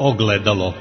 Ogledalo.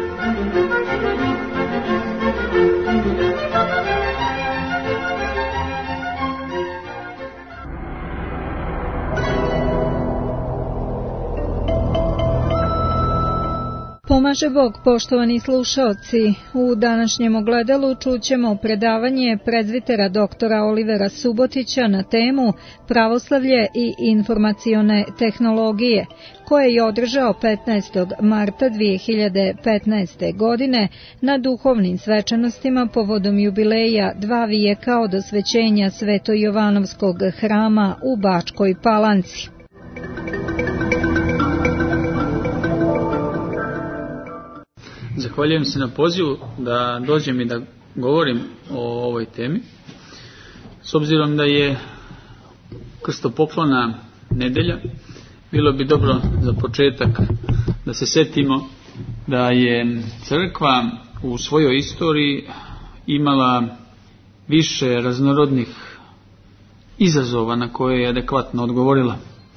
Pomaže Bog, poštovani slušaoci. U današnjem ogledalu čućemo predavanje prezbitera doktora Olivera Subotića na temu Pravoslavlje i informacione tehnologije, koje je održao 15. marta 2015. godine na duhovnim svečanostima povodom jubileja 2 vijeka od osvećenja Sveto-Jovanovskog hrama u Bačkoj Palanci. Zahvaljujem se na pozivu da dođem i da govorim o ovoj temi. S obzirom da je krstopoklona nedelja, bilo bi dobro za početak da se setimo da je crkva u svojoj istoriji imala više raznorodnih izazova na koje je adekvatno odgovorila.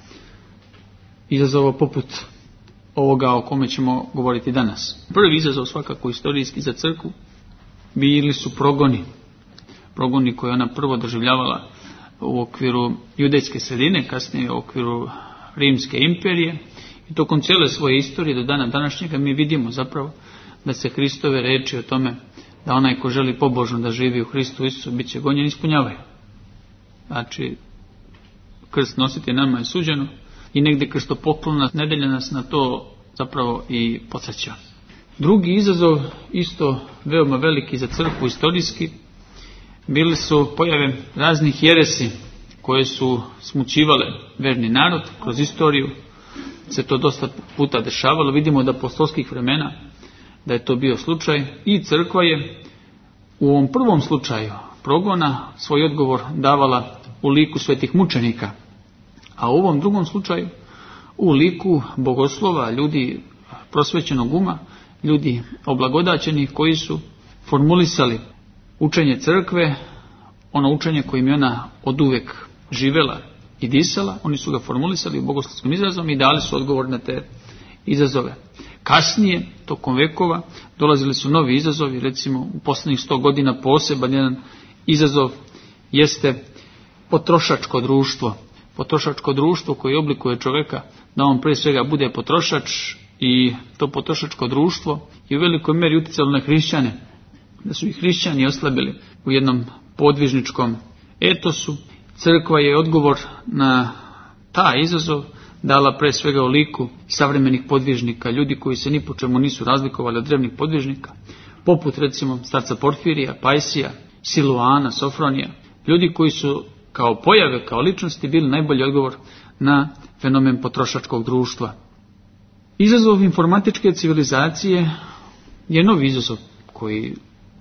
Izazova poput ovoga o kome ćemo govoriti danas. Prvi izazov svakako istorijski za crkvu bili su progoni koje ona prvo doživljavala u okviru judejske sredine, kasnije u okviru Rimske imperije, i tokom cijele svoje istorije do dana današnjega mi vidimo zapravo da se Hristove reči o tome da onaj ko želi pobožno da živi u Hristu Isusu bit će gonjen ispunjavaju. Znači, krst nositi nama je suđeno. I negdje krstopoklona nedelja nas na to zapravo i podsjeća. Drugi izazov, isto veoma veliki za crkvu istorijski, bili su pojave raznih jeresi koje su smućivale verni narod kroz istoriju. Se to dosta puta dešavalo. Vidimo da apostolskih vremena da je to bio slučaj i crkva je u ovom prvom slučaju progona svoj odgovor davala u liku svetih mučenika. A u ovom drugom slučaju u liku bogoslova, ljudi prosvećenog uma, ljudi oblagodaćenih koji su formulisali učenje crkve, ono učenje kojim je ona oduvek živela i disala, oni su ga formulisali bogoslovskim izrazom i dali su odgovor na te izazove. Kasnije, tokom vekova, dolazili su novi izazovi, recimo u posljednjih 100 godina poseban jedan izazov jeste potrošačko društvo. Potrošačko društvo koje oblikuje čovjeka da on prije svega bude potrošač, i to potrošačko društvo je u velikoj mjeri utjecalo na hrišćane, da su i hrišćani oslabili u jednom podvižničkom etosu. Crkva je odgovor na taj izazov dala prije svega u liku savremenih podvižnika, ljudi koji se ni po čemu nisu razlikovali od drevnih podvižnika, poput recimo starca Porfirija, Pajsija, Siluana, Sofronija, ljudi koji su kao pojave, kao ličnosti bili najbolji odgovor na fenomen potrošačkog društva. Izazov informatičke civilizacije je novi izazov koji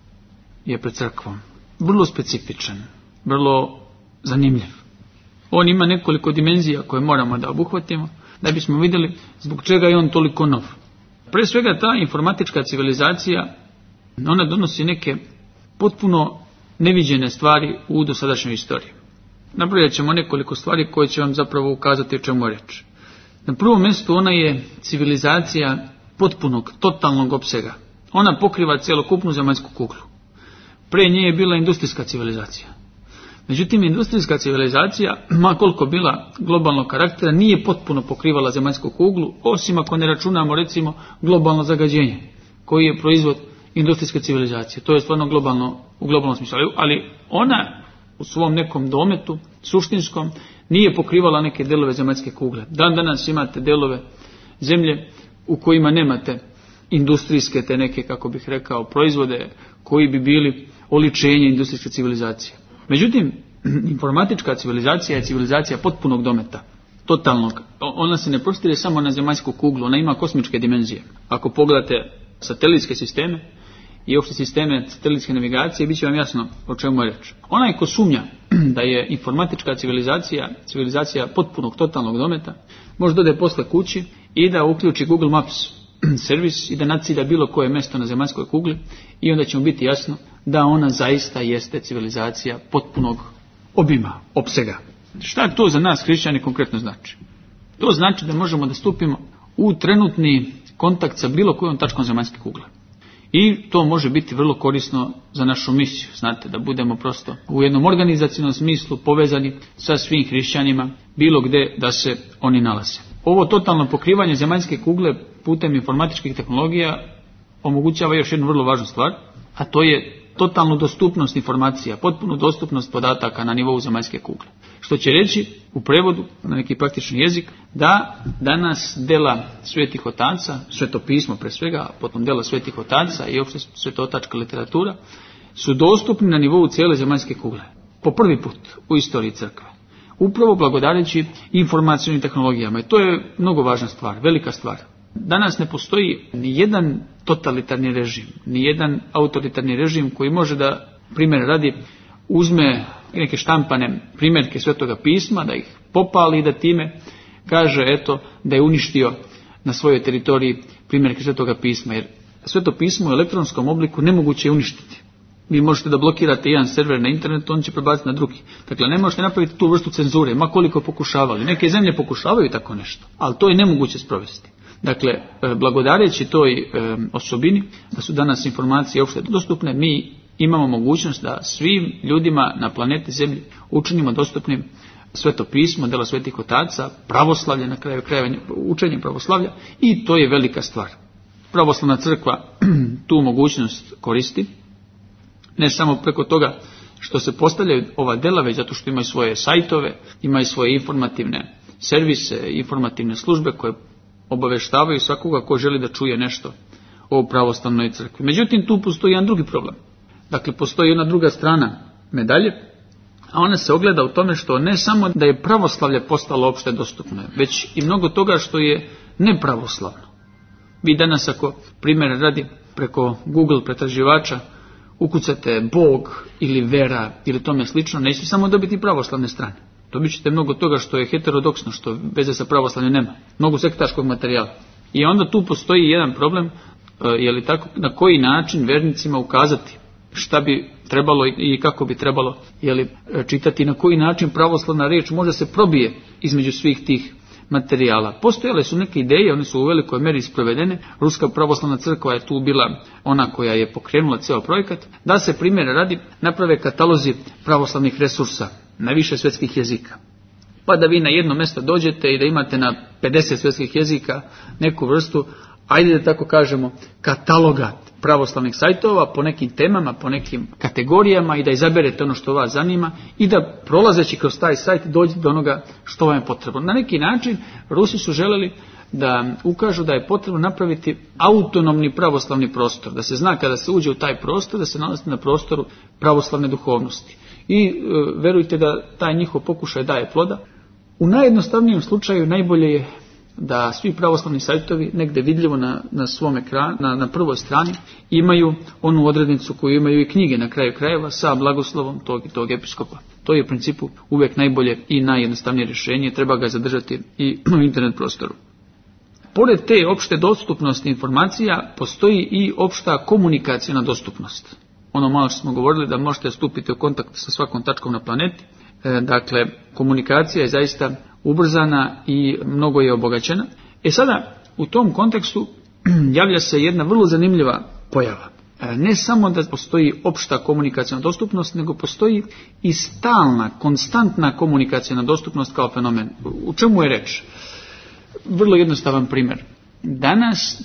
je pred crkvom. Vrlo specifičan, vrlo zanimljiv. On ima nekoliko dimenzija koje moramo da obuhvatimo da bismo vidjeli zbog čega je on toliko nov. Prije svega ta informatička civilizacija, ona donosi neke potpuno neviđene stvari u dosadašnjoj istoriji. Nabrojat ćemo nekoliko stvari koje će vam zapravo ukazati o čemu je reč. Na prvom mjestu ona je civilizacija potpunog, totalnog opsega. Ona pokriva cjelokupnu zemaljsku kuglu. Prije nje je bila industrijska civilizacija. Međutim, industrijska civilizacija, ma koliko bila globalnog karaktera, nije potpuno pokrivala zemaljsku kuglu, osim ako ne računamo recimo globalno zagađenje, koji je proizvod industrijske civilizacije. To je stvarno globalno, u globalnom smislu. Ali ona u svom nekom dometu, suštinskom, nije pokrivala neke delove zemaljske kugle. Dan danas imate delove zemlje u kojima nemate industrijske te neke, kako bih rekao, proizvode koji bi bili oličenje industrijske civilizacije. Međutim, informatička civilizacija je civilizacija potpunog dometa, totalnog. Ona se ne prostire samo na zemaljsku kuglu, ona ima kosmičke dimenzije. Ako pogledate satelitske sisteme i uopšte sisteme satelitske navigacije, bit će vam jasno o čemu je reč. Onaj ko sumnja da je informatička civilizacija potpunog totalnog dometa, može da ode posle kući i da uključi Google Maps servis i da nacilja bilo koje mjesto na zemaljskoj kugli i onda će mu biti jasno da ona zaista jeste civilizacija potpunog obima, opsega. Šta to za nas hrišćani konkretno znači? To znači da možemo da stupimo u trenutni kontakt sa bilo kojom tačkom zemaljske kugle. I to može biti vrlo korisno za našu misiju, znate, da budemo prosto u jednom organizacijnom smislu povezani sa svim hrišćanima, bilo gdje da se oni nalaze. Ovo totalno pokrivanje zemaljske kugle putem informatičkih tehnologija omogućava još jednu vrlo važnu stvar, a to je totalnu dostupnost informacija, potpunu dostupnost podataka na nivou zemaljske kugle. Što će reći u prevodu na neki praktični jezik da danas dela svetih otaca, svetopismo pre svega, a potom dela svetih otaca i opšte svetotačka literatura su dostupni na nivou cijele zemaljske kugle. Po prvi put u istoriji crkve. Upravo blagodareći informacionim tehnologijama. I to je mnogo važna stvar, velika stvar. Danas ne postoji ni jedan totalitarni režim, ni jedan autoritarni režim koji može da, primjer radi, uzme neke štampane primjerke Svetoga pisma, da ih popali i da time kaže eto da je uništio na svojoj teritoriji primjerke Svetoga pisma. Jer Sveto pismo u elektronskom obliku nemoguće je uništiti. Vi možete da blokirate jedan server na internetu, on će prebaciti na drugi. Dakle, ne možete napraviti tu vrstu cenzure, ma koliko pokušavali. Neke zemlje pokušavaju tako nešto, ali to je nemoguće sprovesti. Dakle, blagodareći toj osobini, da su danas informacije opšte dostupne, mi imamo mogućnost da svim ljudima na planeti Zemlji učinimo dostupnim Sveto pismo, dela svetih otaca, pravoslavlje, na kraju krajeva učenje pravoslavlja, i to je velika stvar. Pravoslavna crkva tu mogućnost koristi, ne samo preko toga što se postavljaju ova dela, već zato što imaju svoje sajtove, imaju svoje informativne servise, informativne službe koje obaveštavaju svakoga ko želi da čuje nešto o pravoslavnoj crkvi. Međutim, tu postoji jedan drugi problem. Dakle, postoji jedna druga strana medalje, a ona se ogleda u tome što ne samo da je pravoslavlje postalo opšte dostupno, već i mnogo toga što je nepravoslavno. Vi danas, ako primjer radi preko Google pretraživača ukucate Bog ili vera ili tome slično, nećete samo dobiti pravoslavne strane. Dobit ćete mnogo toga što je heterodoksno, što veze sa pravoslavljem nema. Mnogo sektaškog materijala. I onda tu postoji jedan problem, je li tako, na koji način vernicima ukazati šta bi trebalo i kako bi trebalo čitati, na koji način pravoslavna riječ može se probije između svih tih materijala. Postojale su neke ideje, one su u velikoj meri sprovedene. Ruska pravoslavna crkva je tu bila ona koja je pokrenula ceo projekat, da se primjer radi naprave katalozi pravoslavnih resursa na više svjetskih jezika. Pa da vi na jedno mjesto dođete i da imate na 50 svjetskih jezika neku vrstu, ajde da tako kažemo, kataloga pravoslavnih sajtova po nekim temama, po nekim kategorijama i da izaberete ono što vas zanima i da prolazeći kroz taj sajt dođete do onoga što vam je potrebno. Na neki način Rusi su željeli da ukažu da je potrebno napraviti autonomni pravoslavni prostor, da se zna kada se uđe u taj prostor da se nalazi na prostoru pravoslavne duhovnosti. I verujte da taj njihov pokušaj daje ploda. U najjednostavnijem slučaju najbolje je da svi pravoslavni sajtovi negdje vidljivo na svom ekranu, na prvoj strani, imaju onu odrednicu koju imaju i knjige na kraju krajeva sa blagoslovom tog i tog episkopa. To je u principu uvijek najbolje i najjednostavnije rješenje, treba ga zadržati i u internet prostoru. Pored te opšte dostupnosti informacija, postoji i opšta komunikacijna dostupnost. Ono malo što smo govorili da možete stupiti u kontakt sa svakom tačkom na planeti. Dakle, komunikacija je zaista ubrzana i mnogo je obogaćena. Sada, u tom kontekstu javlja se jedna vrlo zanimljiva pojava. Ne samo da postoji opšta komunikacijna dostupnost, nego postoji i stalna, konstantna komunikacijna dostupnost kao fenomen. U čemu je reč? Vrlo jednostavan primjer. Danas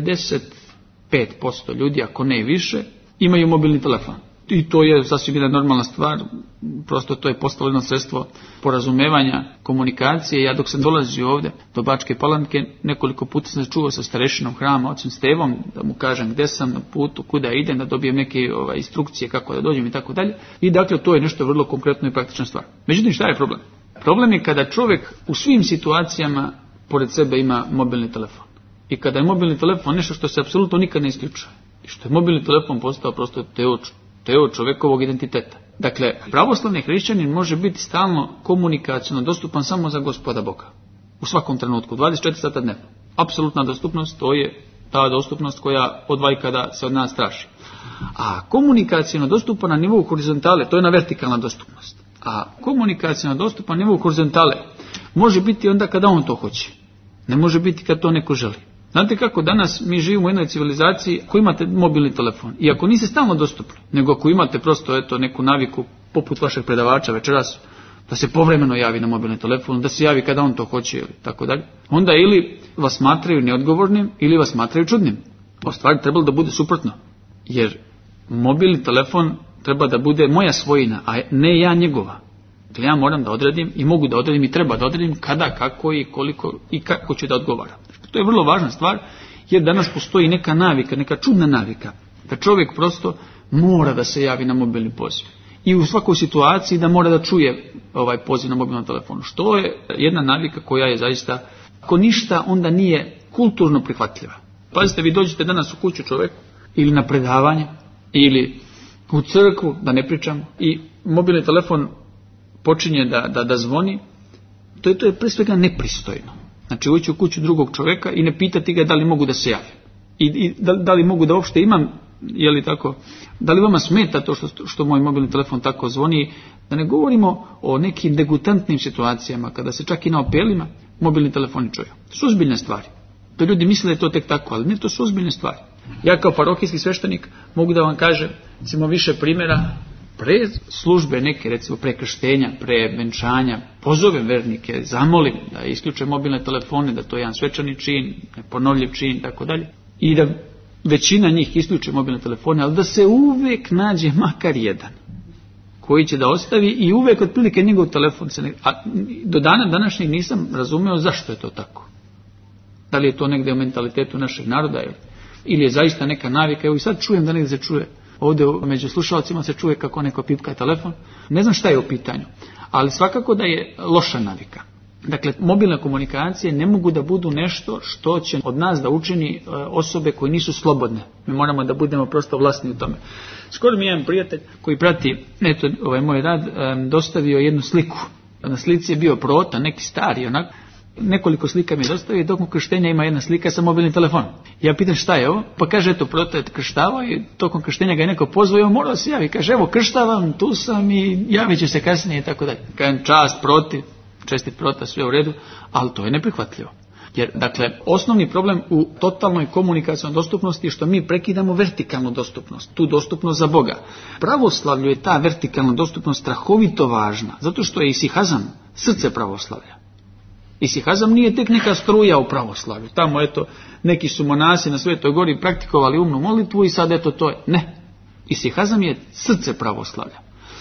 95% ljudi, ako ne više, imaju mobilni telefon. I to je sasvim jedna normalna stvar, prosto to je postalo jedno sredstvo porazumevanja, komunikacije. Ja dok sam dolazio ovdje do Bačke Palanke, nekoliko puta sam čuo sa starešinom hrama, ocem Stevom, da mu kažem gdje sam na putu, kuda idem, da dobijem neke instrukcije kako da dođem i tako dalje. I dakle, to je nešto vrlo konkretno i praktična stvar. Međutim, šta je problem? Problem je kada čovjek u svim situacijama pored sebe ima mobilni telefon. I kada je mobilni telefon nešto što se apsolutno nikad ne isključuje. I što je mobilni telefon postao prosto teo čovjekovog identiteta. Dakle, pravoslavni hrišćanin može biti stalno komunikacijno dostupan samo za Gospoda Boga. U svakom trenutku, 24 sata dnevno. Apsolutna dostupnost, to je ta dostupnost koja od vajkada se od nas traži. A komunikacijno dostupan na nivou horizontale, to je na vertikalna dostupnost. A komunikacijno dostupan na nivou horizontale može biti onda kada on to hoće. Ne može biti kad to neko želi. Znate kako danas mi živimo u jednoj civilizaciji ako imate mobilni telefon i ako niste stalno dostupni, nego ako imate prosto neku naviku poput vašeg predavača večeras, da se povremeno javi na mobilni telefon, da se javi kada on to hoće ili tako dalje, onda ili vas smatraju neodgovornim ili vas smatraju čudnim. U stvari trebalo da bude suprotno, jer mobilni telefon treba da bude moja svojina, a ne ja njegova. Dakle, ja moram da odredim i mogu da odredim i treba da odredim kada, kako i koliko i kako ću da odgovaram. To je vrlo važna stvar, jer danas postoji neka navika, neka čudna navika, da čovjek prosto mora da se javi na mobilni poziv. I u svakoj situaciji da mora da čuje ovaj poziv na mobilnom telefonu. Što je jedna navika koja je zaista, ako ništa, onda nije kulturno prihvatljiva. Pazite, vi dođete danas u kuću čovjeku, ili na predavanje, ili u crkvu, da ne pričam, i mobilni telefon počinje da zvoni, to je pre svega nepristojno. Znači ući u kuću drugog čovjeka i ne pitati ga da li mogu da se javi. I da li mogu da uopšte imam, je li tako, da li vama smeta to što moj mobilni telefon tako zvoni, da ne govorimo o nekim degutantnim situacijama, kada se čak i na apelima mobilni telefoni čuju. To su ozbiljne stvari. To ljudi misle da je to tek tako, ali ne, to su ozbiljne stvari. Ja kao parohijski sveštenik mogu da vam kažem, recimo više primjera, pre službe neke, recimo pre krštenja, pre venčanja, pozovem vernike, zamolim da isključe mobilne telefone, da to je jedan svečani čin, neponovljiv čin, tako dalje, i da većina njih isključe mobilne telefone, ali da se uvijek nađe makar jedan koji će da ostavi i uvijek otprilike njegov telefon se a do dana današnjeg nisam razumeo zašto je to tako. Da li je to negdje u mentalitetu našeg naroda ili je zaista neka navika. Evo i sad čujem da negdje se čuje, ovdje među slušalcima se čuje kako neko pipka telefon. Ne znam šta je u pitanju, ali svakako da je loša navika. Dakle, mobilne komunikacije ne mogu da budu nešto što će od nas da učini osobe koje nisu slobodne. Mi moramo da budemo prosto vlasni u tome. Skoro mi je jedan prijatelj koji prati ovaj moj rad dostavio jednu sliku. Na slici je bio prota, neki stari onako. Nekoliko slika mi je dostavio i tokom krštenja ima jedna slika sa mobilnim telefonom. Ja pitam šta je ovo? Pa kaže, eto, prota je krštavao i tokom krštenja ga je neko pozvao i on morao se javi. Kaže, evo, krštavam, tu sam i javit ću se kasnije i tako dalje. Kažem, čast, proti, čestit prota, sve u redu, ali to je neprihvatljivo. Jer, dakle, osnovni problem u totalnoj komunikacijnoj dostupnosti je što mi prekidamo vertikalnu dostupnost, tu dostupnost za Boga. Pravoslavlju je ta vertikalna dostupnost strahovito važna, zato što je isihazam srce pravoslavlja. Isihazam nije tek neka struja u pravoslavlju. Tamo, eto, neki su monasi na Svetoj gori praktikovali umnu molitvu i sad, eto, to je. Ne. Isihazam je srce pravoslavlja.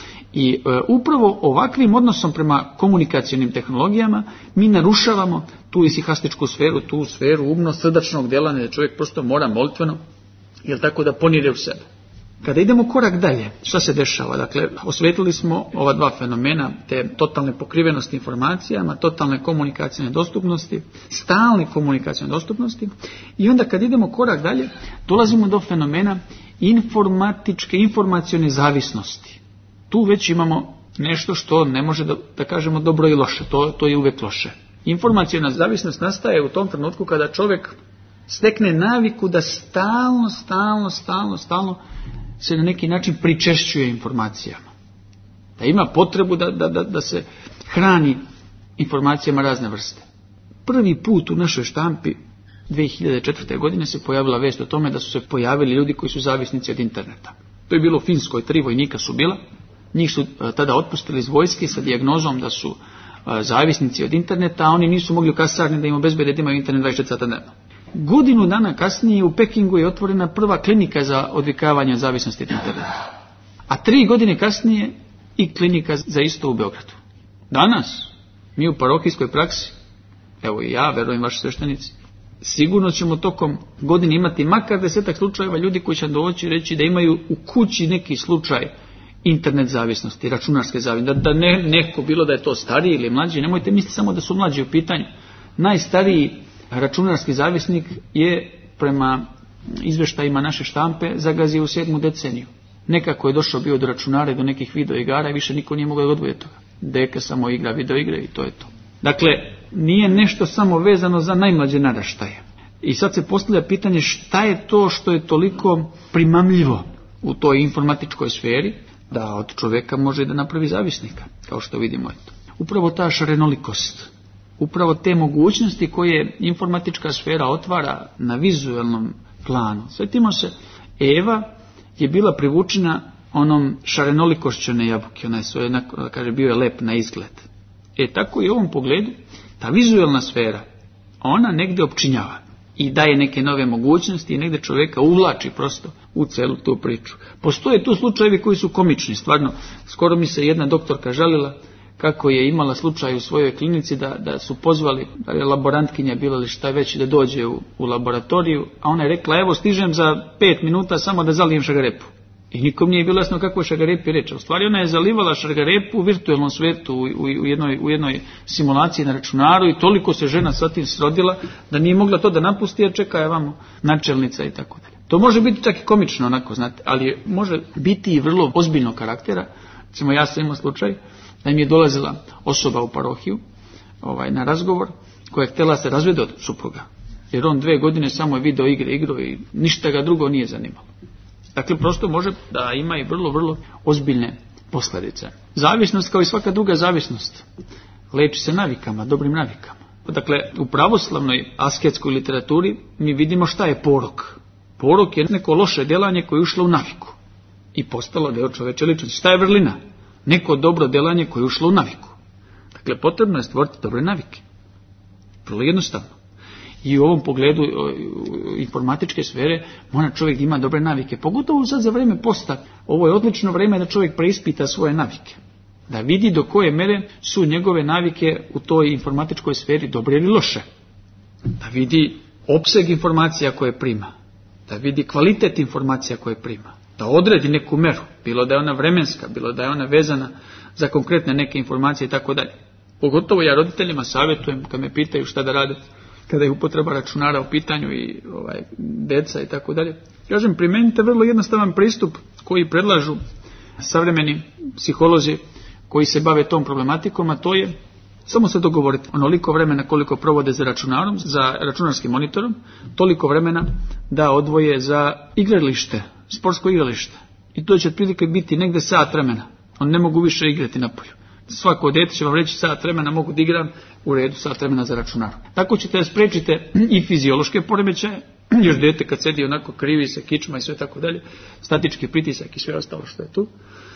I upravo ovakvim odnosom prema komunikacijnim tehnologijama mi narušavamo tu isihastičku sferu, tu sferu umno-srdačnog djelanja, da čovjek prosto mora molitveno, jel tako, da ponire u sebe. Kada idemo korak dalje, šta se dešava? Dakle, osvetili smo ova dva fenomena, te totalne pokrivenosti informacijama, totalne komunikacijne dostupnosti, stalne komunikacijne dostupnosti, i onda kad idemo korak dalje, dolazimo do fenomena informacione zavisnosti. Tu već imamo nešto što ne može da kažemo dobro i loše, to je uvijek loše. Informaciona zavisnost nastaje u tom trenutku kada čovjek stekne naviku da stalno se na neki način pričešćuje informacijama. Da ima potrebu da se hrani informacijama razne vrste. Prvi put u našoj štampi 2004. godine se pojavila vijest o tome da su se pojavili ljudi koji su zavisnici od interneta. To je bilo u Finskoj, 3 vojnika su bila. Njih su tada otpustili iz vojske sa dijagnozom da su zavisnici od interneta, a oni nisu mogli u kasarni da im obezbede da imaju internet 24 sata dnevno. Godinu dana kasnije u Pekingu je otvorena prva klinika za odvikavanje od zavisnosti od interneta. A 3 godine kasnije i klinika za isto u Beogradu. Danas mi u parohijskoj praksi, evo i ja, verujem vaši sveštenici, sigurno ćemo tokom godine imati makar 10 slučajeva ljudi koji će doći reći da imaju u kući neki slučaj internet zavisnosti, računarske zavisnosti, da ne neko bilo da je to stariji ili mlađi, nemojte misliti samo da su mlađi u pitanju. Najstariji računarski zavisnik je prema izveštajima naše štampe zagazio u 7. deceniju. Nekako je došao bio do računara i do nekih video igara i više niko nije mogao da odvoje toga. Deka samo igra video igre i to je to. Dakle, nije nešto samo vezano za najmlađe naraštaje. I sad se postavlja pitanje šta je to što je toliko primamljivo u toj informatičkoj sferi da od čovjeka može da napravi zavisnika, kao što vidimo. Upravo ta šarenolikost. upravo te mogućnosti koje informatička sfera otvara na vizualnom planu. Sjetimo se, Eva je bila privučena onom šarenolikošću one jabuke, ona je kaže, bio je lep na izgled. Tako i u ovom pogledu, ta vizualna sfera, ona negdje opčinjava i daje neke nove mogućnosti i negdje čovjeka uvlači prosto u celu tu priču. Postoje tu slučajevi koji su komični, stvarno. Skoro mi se jedna doktorka žalila kako je imala slučaj u svojoj klinici da su pozvali, da je laborantkinja bila li šta već, da dođe u laboratoriju, a ona je rekla, evo stižem za 5 minuta samo da zalijem šargarepu. I nikom nije bilo jasno kako je šargarepi reče. U stvari ona je zalivala šargarepu u virtualnom svijetu, u jednoj simulaciji na računaru i toliko se žena sa tim srodila da nije mogla to da napusti jer čeka je vamo načelnica i tako dalje. To može biti čak i komično onako, znate, ali može biti i vrlo ozbiljnog karaktera. Recimo ja sam imao slučaj da im je dolazila osoba u parohiju na razgovor koja je htjela se razvede od supruga. Jer on 2 godine samo je video igrao i ništa ga drugo nije zanimalo. Dakle, prosto može da ima i vrlo, vrlo ozbiljne posljedice. Zavisnost, kao i svaka druga zavisnost, leči se navikama, dobrim navikama. Dakle, u pravoslavnoj asketskoj literaturi mi vidimo šta je porok. Porok je neko loše djelanje koje je ušlo u naviku i postalo deo čoveče ličnosti. Šta je vrlina? Neko dobro djelanje koje je ušlo u naviku. Dakle, potrebno je stvoriti dobre navike. Vrlo jednostavno. I u ovom pogledu informatičke sfere mora čovjek da ima dobre navike. Pogotovo sad za vrijeme posta. Ovo je odlično vrijeme da čovjek preispita svoje navike. Da vidi do koje mere su njegove navike u toj informatičkoj sferi dobre ili loše. Da vidi opseg informacija koje prima. Da vidi kvalitet informacija koje prima. Da odredi neku meru. Bilo da je ona vremenska, bilo da je ona vezana za konkretne neke informacije i tako dalje. Pogotovo ja roditeljima savjetujem kad me pitaju šta da rade kada je upotreba računara u pitanju i deca i tako dalje. Kažem, primijenite vrlo jednostavan pristup koji predlažu savremeni psiholozi koji se bave tom problematikom, a to je samo se dogovoriti onoliko vremena koliko provode za računarom, za računarskim monitorom, toliko vremena da odvoje za igralište, sportsko igralište. I to će otprilike biti negdje sat vremena. Oni ne mogu više igrati napolju. Svako dete će vam reći sat vremena mogu da igram, u redu sat vremena za računarom. Tako ćete da spriječite i fiziološke poremećaje, još dete kad sedi onako krivi se, kičma i sve tako dalje, statički pritisak i sve ostalo što je tu.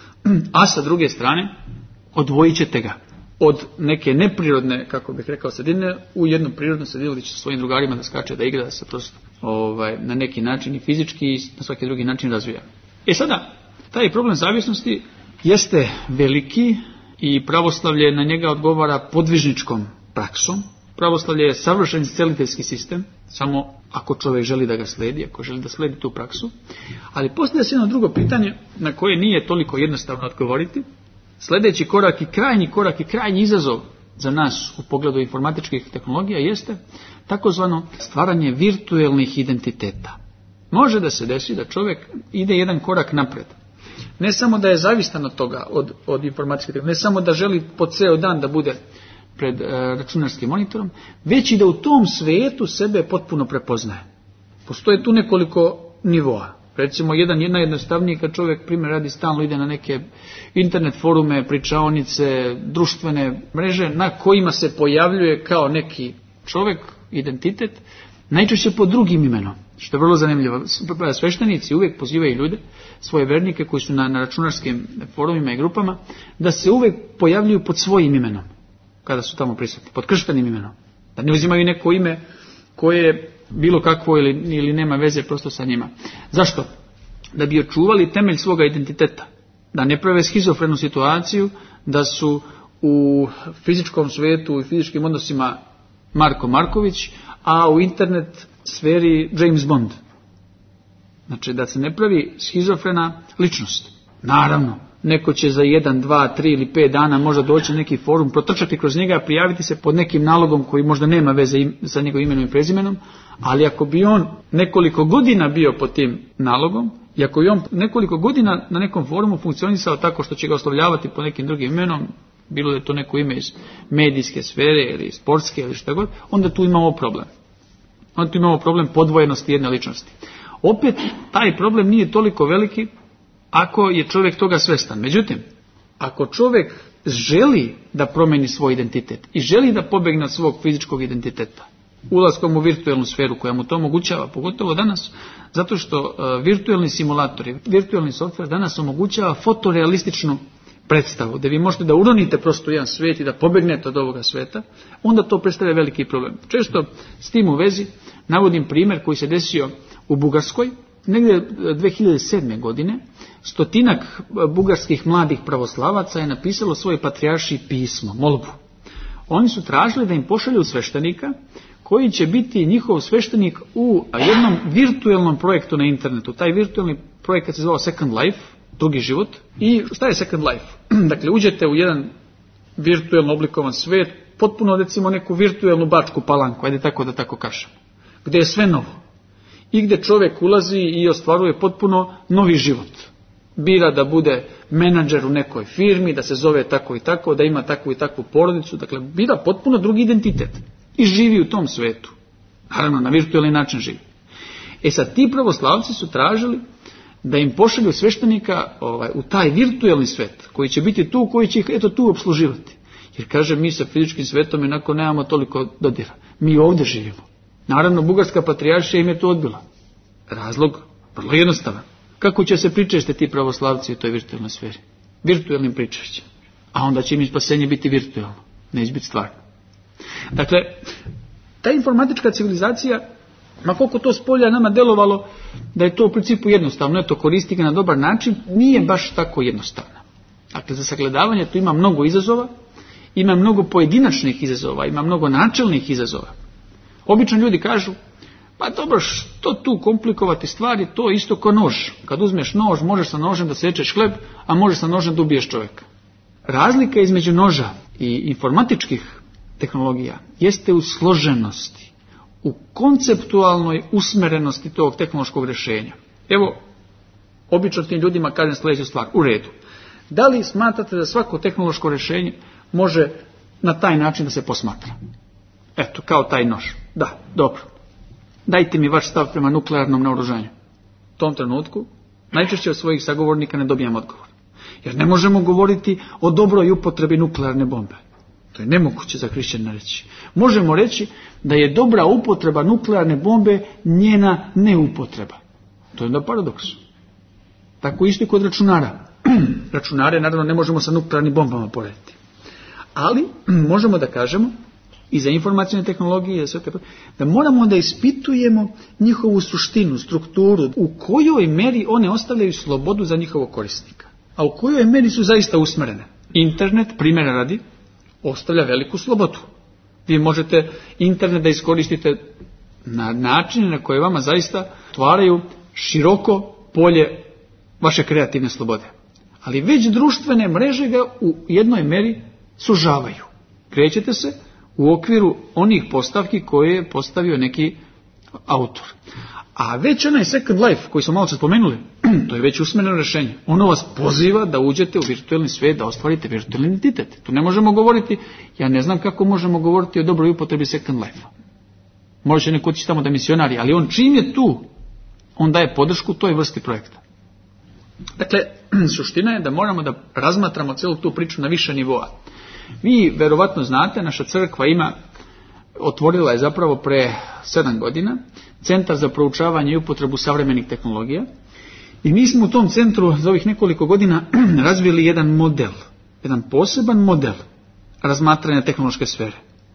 A sa druge strane, odvojit ćete ga od neke neprirodne, kako bih rekao, sredine u jednu prirodnu sredinu gdje će sa svojim drugarima da skače, da igra, da se prosto na neki način i fizički i na svaki drugi način razvija. Sada, taj problem zavisnosti jeste veliki i pravoslavlje na njega odgovara podvižničkom praksom. Pravoslavlje je savršen isceliteljski sistem, samo ako čovjek želi da ga sledi, ako želi da sledi tu praksu. Ali postoji se jedno drugo pitanje na koje nije toliko jednostavno odgovoriti. Sljedeći korak i krajnji izazov za nas u pogledu informatičkih tehnologija jeste takozvano stvaranje virtualnih identiteta. Može da se desi da čovjek ide jedan korak napred. Ne samo da je zavistan od toga, od informatičke tehnologije, ne samo da želi po ceo dan da bude pred računarskim monitorom, već i da u tom svijetu sebe potpuno prepoznaje. Postoje tu nekoliko nivoa. Recimo, jedna jednostavniji, kad čovjek primjer radi stalno ide na neke internet forume, pričaonice, društvene mreže na kojima se pojavljuje kao neki čovjek, identitet, najčešće pod drugim imenom, što je vrlo zanimljivo. Sveštenici uvijek pozivaju ljude, svoje vernike koji su na računarskim forumima i grupama, da se uvijek pojavljuju pod svojim imenom, kada su tamo prisutni, pod krštenim imenom. Da ne uzimaju neko ime koje je bilo kakvo ili nema veze prosto sa njima. Zašto? Da bi očuvali temelj svoga identiteta. Da ne prave schizofrenu situaciju da su u fizičkom svijetu i fizičkim odnosima Marko Marković, a u internet sferi James Bond. Znači da se ne pravi schizofrena ličnost. Naravno, neko će za 1, 2, 3 ili 5 dana možda doći na neki forum, protrčati kroz njega, prijaviti se pod nekim nalogom koji možda nema veze sa njegovim imenom i prezimenom, ali ako bi on nekoliko godina bio pod tim nalogom, i ako bi on nekoliko godina na nekom forumu funkcionisao tako što će ga oslovljavati pod nekim drugim imenom, bilo da je to neko ime iz medijske sfere ili sportske ili što god, onda tu imamo problem. Onda tu imamo problem podvojenosti jedne ličnosti. Opet, taj problem nije toliko veliki ako je čovjek toga svestan. Međutim, ako čovjek želi da promeni svoj identitet i želi da pobegne od svog fizičkog identiteta ulaskom u virtualnu sferu koja mu to omogućava, pogotovo danas, zato što virtualni simulatori, virtualni softver danas omogućava fotorealističnu predstavu, da vi možete da uronite prosto jedan svijet i da pobegnete od ovoga sveta, onda to predstavlja veliki problem. Često s tim u vezi navodim primjer koji se desio u Bugarskoj, negdje 2007. godine, 100 bugarskih mladih pravoslavaca je napisalo svoje patrijaršije pismo, molbu. Oni su tražili da im pošalju sveštenika koji će biti njihov sveštenik u jednom virtualnom projektu na internetu. Taj virtualni projekat se zvao Second Life, drugi život. I šta je Second Life? Dakle, uđete u jedan virtualno oblikovan svijet, potpuno recimo neku virtualnu Bačku Palanku, ajde tako da tako kažem, gdje je sve novo. I gdje čovjek ulazi i ostvaruje potpuno novi život. Bira da bude menadžer u nekoj firmi, da se zove tako i tako, da ima takvu i takvu porodicu. Dakle, bira potpuno drugi identitet. I živi u tom svetu. Naravno, na virtualni način živi. Sad, ti pravoslavci su tražili da im pošalju sveštenika u taj virtualni svet, koji će biti tu, koji će ih tu obsluživati. Jer kaže, mi sa fizičkim svetom inako nemamo toliko dodira. Mi ovdje živimo. Naravno, bugarska patrijaršija im je to odbila. Razlog vrlo jednostavan. Kako će se pričešće ti pravoslavci u toj virtualnoj sferi? Virtualnim pričešćem. A onda će im spasenje biti virtualno. Neće biti stvarno. Dakle, ta informatička civilizacija, ma koliko to s polja nama delovalo da je to u principu jednostavno, eto koristi ga na dobar način, nije baš tako jednostavna. Dakle, za sagledavanje tu ima mnogo izazova, ima mnogo pojedinačnih izazova, ima mnogo načelnih izazova. Obično ljudi kažu, pa dobro, što tu komplikovati stvari, to je isto kao nož. Kad uzmeš nož, možeš sa nožem da sečeš hleb, a možeš sa nožem da ubiješ čovjeka. Razlika između noža i informatičkih tehnologija jeste u složenosti, u konceptualnoj usmerenosti tog tehnološkog rješenja. Evo, obično tim ljudima kažem sljedeću stvar, u redu. Da li smatrate da svako tehnološko rješenje može na taj način da se posmatra? Eto, kao taj nož. Da, dobro. Dajte mi vaš stav prema nuklearnom naoružanju. U tom trenutku najčešće od svojih sagovornika ne dobijam odgovor. Jer ne možemo govoriti o dobroj upotrebi nuklearne bombe. To je nemoguće za hrišćana reći. Možemo reći da je dobra upotreba nuklearne bombe njena neupotreba. To je onda paradoks. Tako isto i kod računara. Računare naravno ne možemo sa nuklearnim bombama porediti. Ali možemo da kažemo i za informacijne tehnologije da moramo da ispitujemo njihovu suštinu, strukturu, u kojoj meri one ostavljaju slobodu za njihovog korisnika, a u kojoj meri su zaista usmerene. Internet, primjera radi, ostavlja veliku slobodu. Vi možete internet da iskoristite na načine na koje vama zaista otvaraju široko polje vaše kreativne slobode. Ali već društvene mreže ga u jednoj meri sužavaju. Krećete se u okviru onih postavki koje je postavio neki autor. A već onaj Second Life koji smo malo spomenuli, to je već usmereno rješenje. Ono vas poziva da uđete u virtualni svijet, da ostvarite virtualni identitet. Tu ne možemo govoriti, ja ne znam kako možemo govoriti o dobroj upotrebi Second Life-a. Može će neko otići tamo da misionari, ali on čim je tu, on daje podršku toj vrsti projekta. Dakle, suština je da moramo da razmatramo cijelu tu priču na više nivoa. Vi verovatno znate, naša crkva otvorila je zapravo pre 7 godina Centar za proučavanje i upotrebu savremenih tehnologija i mi smo u tom centru za ovih nekoliko godina razvili jedan model, jedan poseban model razmatranja tehnološke sfere.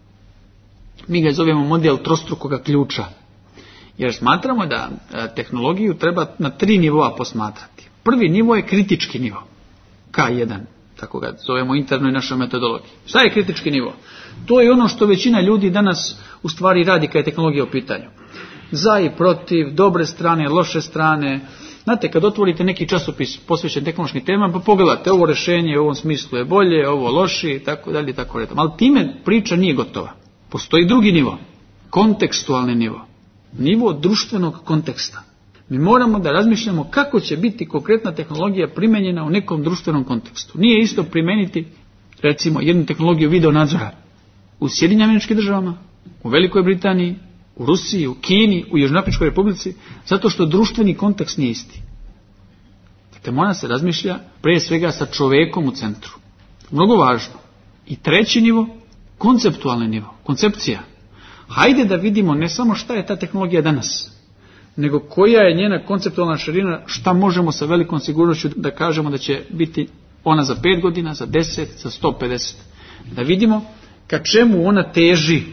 Mi ga zovemo model trostrukoga ključa, jer smatramo da tehnologiju treba na 3 nivoa posmatrati. Prvi nivo je kritički nivo, K1. Tako ga zovemo interno i našoj metodologiji. Šta je kritički nivo? To je ono što većina ljudi danas u stvari radi kad je tehnologija u pitanju. Za i protiv, dobre strane, loše strane. Znate, kad otvorite neki časopis posvećen tehnološkim temama, pa pogledate ovo rješenje u ovom smislu je bolje, ovo loši, tako dalje, tako redom. Ali time priča nije gotova. Postoji drugi nivo, kontekstualni nivo. Nivo društvenog konteksta. Mi moramo da razmišljamo kako će biti konkretna tehnologija primjenjena u nekom društvenom kontekstu. Nije isto primijeniti, recimo, jednu tehnologiju video nadzora u Sjedinjenim Američkim Državama, u Velikoj Britaniji, u Rusiji, u Kini, u Južnoafričkoj Republici, zato što društveni kontekst nije isti. Dakle, mora se razmišlja prije svega sa čovekom u centru. Mnogo važno. I treći nivo, konceptualni nivo, koncepcija. Hajde da vidimo ne samo šta je ta tehnologija danas, nego koja je njena konceptualna širina, šta možemo sa velikom sigurnošću da kažemo da će biti ona za 5 godina, za 10, za 150. Da vidimo ka čemu ona teži.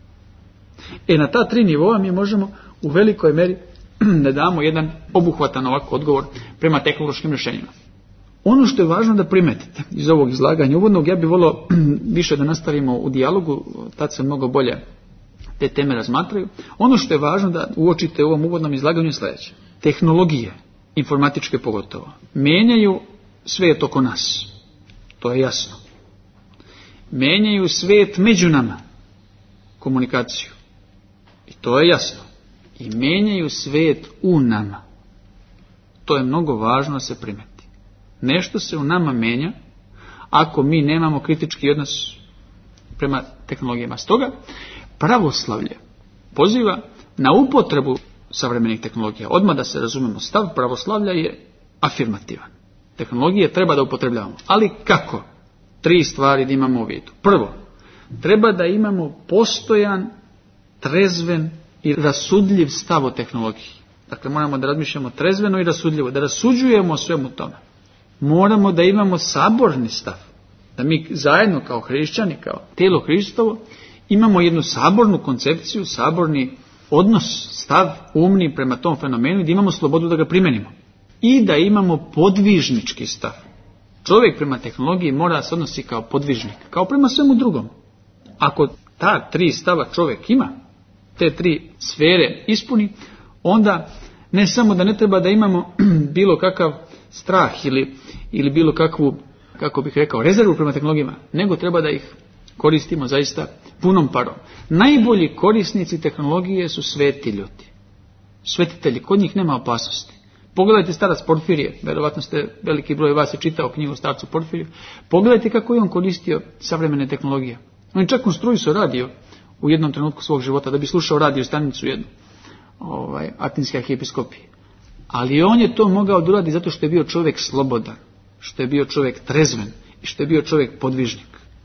Na ta 3 nivoa mi možemo u velikoj meri da damo jedan obuhvatan ovako odgovor prema tehnološkim rješenjima. Ono što je važno da primetite iz ovog izlaganja uvodnog, ja bih volio više da nastavimo u dijalogu, tad se mnogo bolje te teme razmatraju. Ono što je važno da uočite u ovom uvodnom izlaganju je sljedeće. Tehnologije, informatičke pogotovo, mijenjaju svijet oko nas. To je jasno. Mijenjaju svijet među nama, komunikaciju. I to je jasno. I mijenjaju svijet u nama. To je mnogo važno da se primeti. Nešto se u nama mijenja ako mi nemamo kritički odnos prema tehnologijama. Stoga, pravoslavlje poziva na upotrebu savremenih tehnologija. Odmah da se razumemo, stav pravoslavlja je afirmativan. Tehnologije treba da upotrebljavamo. Ali kako? 3 stvari da imamo u vidu. Prvo, treba da imamo postojan, trezven i rasudljiv stav o tehnologiji. Dakle, moramo da razmišljamo trezveno i rasudljivo, da rasuđujemo o svemu tome. Moramo da imamo saborni stav. Da mi zajedno kao hrišćani, kao tijelo Hristovo, imamo jednu sabornu koncepciju, saborni odnos, stav umni prema tom fenomenu i da imamo slobodu da ga primenimo. I da imamo podvižnički stav. Čovjek prema tehnologiji mora se odnosi kao podvižnik, kao prema svemu drugom. Ako ta 3 stava čovjek ima, te 3 sfere ispuni, onda ne samo da ne treba da imamo bilo kakav strah ili bilo kakvu, kako bih rekao, rezervu prema tehnologijama, nego treba da ih koristimo zaista punom parom. Najbolji korisnici tehnologije su sveti ljudi. Svetitelji, kod njih nema opasnosti. Pogledajte starac Porfirije, vjerovatno ste veliki broj vas je čitao knjigu o starcu Porfiriju. Pogledajte kako je on koristio savremene tehnologije. On je čak konstruisao radio u jednom trenutku svog života da bi slušao radio stanicu jednu, Atinske arhijepiskopije. Ali on je to mogao da uradi zato što je bio čovjek slobodan, što je bio čovjek trezven i što je bio čovjek podvižnik.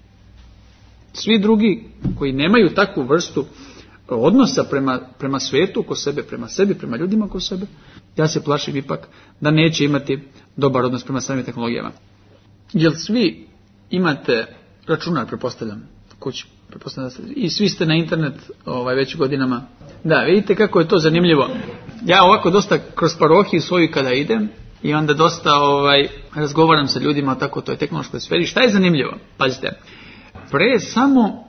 Svi drugi koji nemaju takvu vrstu odnosa prema svijetu oko sebe, prema sebi, prema ljudima oko sebe, ja se plašim ipak da neće imati dobar odnos prema samim tehnologijama. Jer svi imate računar, pretpostavljam, kući, i svi ste na internet već godinama. Da, vidite kako je to zanimljivo. Ja ovako dosta kroz parohiju svoju kada idem i onda dosta razgovaram sa ljudima o tako toj tehnološkoj sferi. Šta je zanimljivo? Pazite, pre samo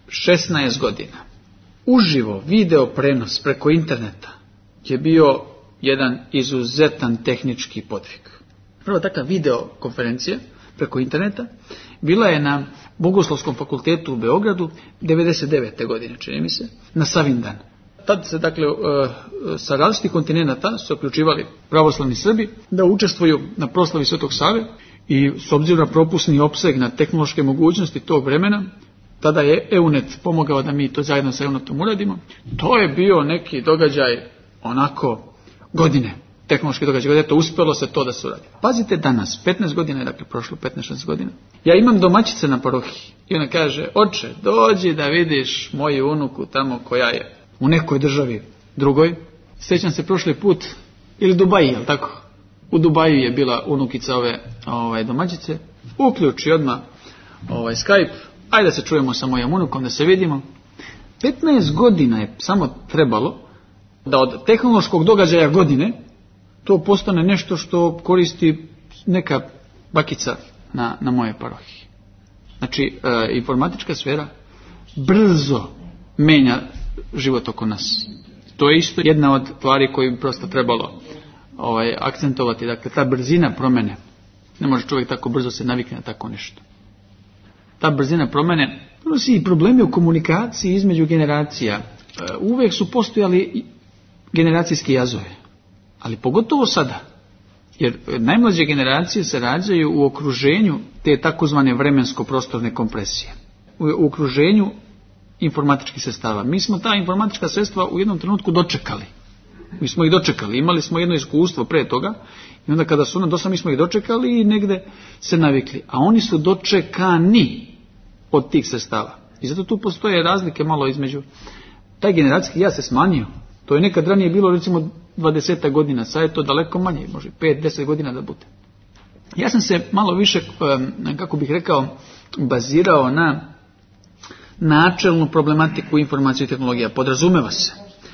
16 godina uživo video prenos preko interneta je bio jedan izuzetan tehnički podvig. Prva takva video konferencija preko interneta bila je na Bogoslovskom fakultetu u Beogradu 99. godine, čini mi se, na Savindan. Tad se, dakle, sa različitih kontinenta su uključivali pravoslavni Srbi da učestvuju na proslavi Svetog Save i s obzirom na propusni opseg, na tehnološke mogućnosti tog vremena, tada je EUNET pomogao da mi to zajedno sa EUNET-om uradimo. To je bio neki događaj onako godine, tehnološki događaj, eto uspjelo se to da se uradi. Pazite danas, 15 godina je dakle prošlo, 15-16 godina. Ja imam domaćice na parohiji i ona kaže, oče, dođi da vidiš moju unuku tamo koja je u nekoj državi drugoj. Sjećam se prošli put, ili Dubaji, jel tako? U Dubaju je bila unukica ove domaćice. Uključi odmah Skype, ajde da se čujemo sa mojom unukom, da se vidimo. 15 godina je samo trebalo da od tehnološkog događaja godine to postane nešto što koristi neka bakica na moje parohiji. Znači, informatička sfera brzo menja život oko nas. To je isto jedna od stvari koju bi prosto trebalo akcentovati. Dakle, ta brzina promjene. Ne može čovjek tako brzo se navikne na tako nešto. Ta brzina promjene donosi i problemi u komunikaciji između generacija. Uvijek su postojali generacijski jazovi. Ali pogotovo sada. Jer najmlađe generacije se rađaju u okruženju te takozvane vremensko-prostorne kompresije. U okruženju informatičkih sredstava. Mi smo ta informatička sredstva u jednom trenutku dočekali. Mi smo ih dočekali. Imali smo jedno iskustvo pre toga I onda kada su dosta mi smo ih dočekali i negde se navikli. A oni su dočekani od tih sredstava. I zato tu postoje razlike malo između. Taj generacijski jaz se smanjio. To je nekad ranije bilo recimo 20 godina, sad je to daleko manje, može 5-10 godina da bude. Ja sam se malo više, kako bih rekao, bazirao na načelnu problematiku informacije i tehnologija. Podrazumeva se